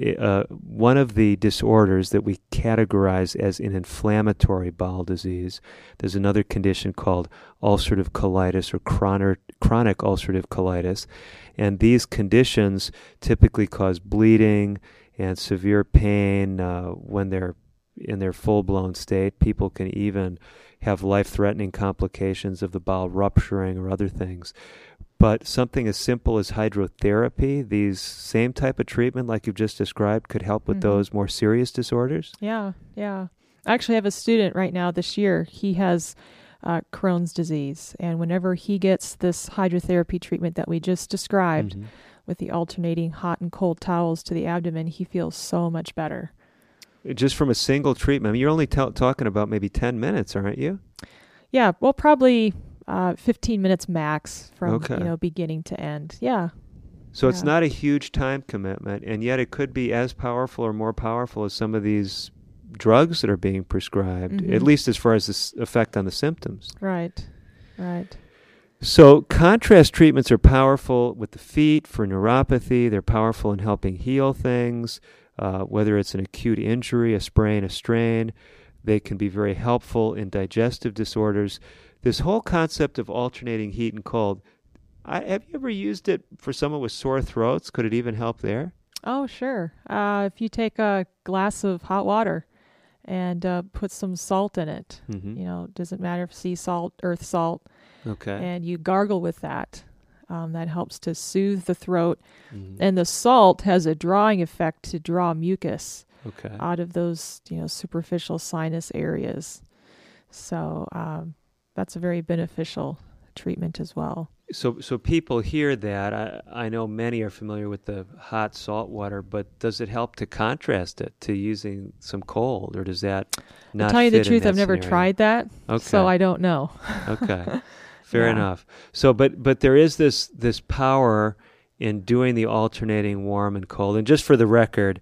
one of the disorders that we categorize as an inflammatory bowel disease. There's another condition called ulcerative colitis or chronic ulcerative colitis, and these conditions typically cause bleeding and severe pain when they're in their full-blown state. People can even have life-threatening complications of the bowel rupturing or other things. But something as simple as hydrotherapy, these same type of treatment like you've just described, could help with those more serious disorders? Yeah. I actually have a student right now this year. He has Crohn's disease, and whenever he gets this hydrotherapy treatment that we just described with the alternating hot and cold towels to the abdomen, he feels so much better. Just from a single treatment? I mean, you're only talking about maybe 10 minutes, aren't you? Yeah, well, probably 15 minutes max from beginning to end. Yeah. So it's not a huge time commitment, and yet it could be as powerful or more powerful as some of these drugs that are being prescribed, at least as far as the effect on the symptoms. Right. So contrast treatments are powerful with the feet for neuropathy. They're powerful in helping heal things, whether it's an acute injury, a sprain, a strain. They can be very helpful in digestive disorders. This whole concept of alternating heat and cold, Have you ever used it for someone with sore throats? Could it even help there? Oh, sure. If you take a glass of hot water and put some salt in it, doesn't matter if sea salt, earth salt, and you gargle with that. That helps to soothe the throat. And the salt has a drawing effect to draw mucus out of those, superficial sinus areas. So that's a very beneficial treatment as well. So people hear that. I know many are familiar with the hot salt water, but does it help to contrast it to using some cold, or does that not fit? To tell you the truth, I've scenario? never tried that, so I don't know. Okay, fair enough. So, but there is this power in doing the alternating warm and cold. And just for the record,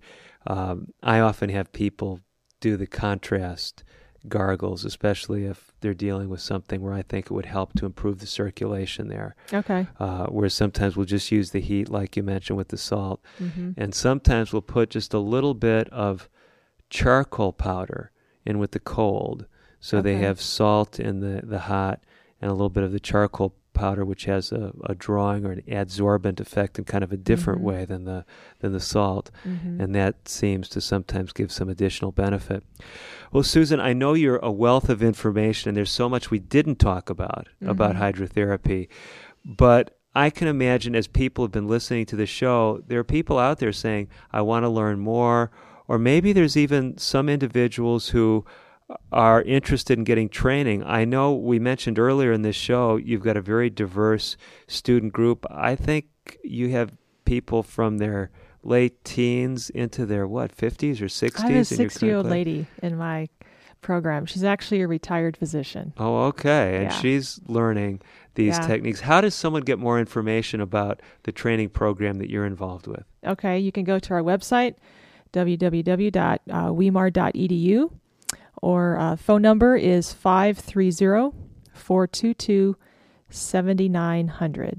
I often have people do the contrast gargles, especially if they're dealing with something where I think it would help to improve the circulation there. Okay. Where sometimes we'll just use the heat, like you mentioned, with the salt. And sometimes we'll put just a little bit of charcoal powder in with the cold. So they have salt in the hot and a little bit of the charcoal powder, which has a drawing or an adsorbent effect in kind of a different way than the salt. And that seems to sometimes give some additional benefit. Well, Susan, I know you're a wealth of information, and there's so much we didn't talk about hydrotherapy. But I can imagine, as people have been listening to the show, there are people out there saying, I want to learn more. Or maybe there's even some individuals who are interested in getting training. I know we mentioned earlier in this show, you've got a very diverse student group. I think you have people from their late teens into their, 50s or 60s? I have a 60-year-old lady in my program. She's actually a retired physician. Oh, okay. And she's learning these techniques. How does someone get more information about the training program that you're involved with? Okay, you can go to our website, www.weimar.edu, or phone number is 530-422-7900.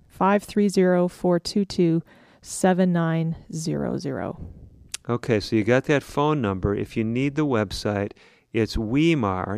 530-422-7900. Okay, so you got that phone number. If you need the website, it's Weimar,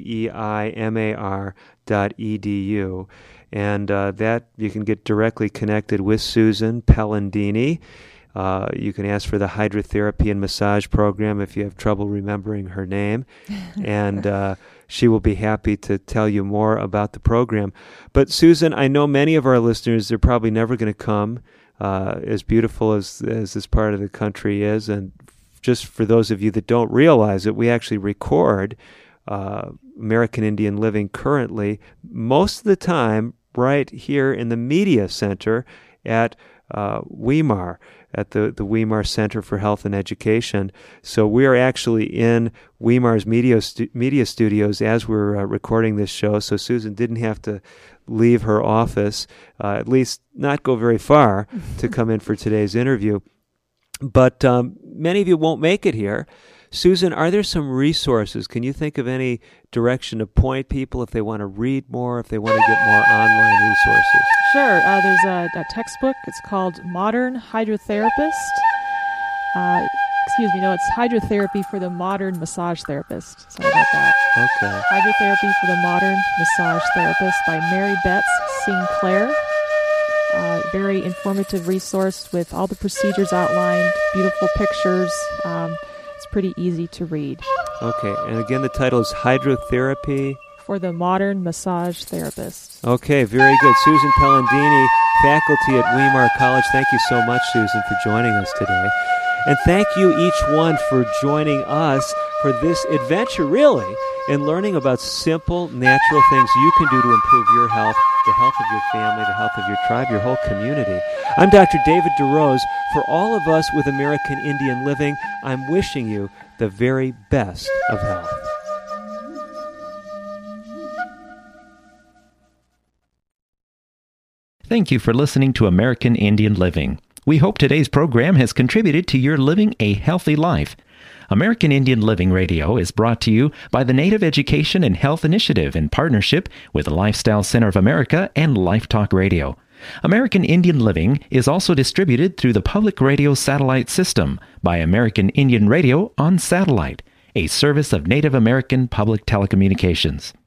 WEIMAR.edu. And that you can get directly connected with Susan Pellandini. You can ask for the hydrotherapy and massage program if you have trouble remembering her name. And she will be happy to tell you more about the program. But Susan, I know many of our listeners, they're probably never going to come, as beautiful as this part of the country is. And just for those of you that don't realize it, we actually record American Indian Living currently most of the time right here in the Media Center at Weimar, at the Weimar Center for Health and Education. So we are actually in Weimar's media studios as we're recording this show, so Susan didn't have to leave her office, at least not go very far, to come in for today's interview. But many of you won't make it here. Susan, are there some resources? Can you think of any direction to point people if they want to read more, if they want to get more online resources? Sure. There's a textbook. It's called Modern Hydrotherapist. It's Hydrotherapy for the Modern Massage Therapist. Sorry about that. Okay. Hydrotherapy for the Modern Massage Therapist by Mary Betts Sinclair. Very informative resource with all the procedures outlined, beautiful pictures. It's pretty easy to read. Okay, and again, the title is Hydrotherapy for the Modern Massage Therapist. Okay, very good. Susan Pellandini, faculty at Weimar College. Thank you so much, Susan, for joining us today. And thank you each one for joining us for this adventure, really, in learning about simple, natural things you can do to improve your health, the health of your family, the health of your tribe, your whole community. I'm Dr. David DeRose. For all of us with American Indian Living, I'm wishing you the very best of health. Thank you for listening to American Indian Living. We hope today's program has contributed to your living a healthy life. American Indian Living Radio is brought to you by the Native Education and Health Initiative in partnership with the Lifestyle Center of America and Life Talk Radio. American Indian Living is also distributed through the Public Radio Satellite System by American Indian Radio on Satellite, a service of Native American Public Telecommunications.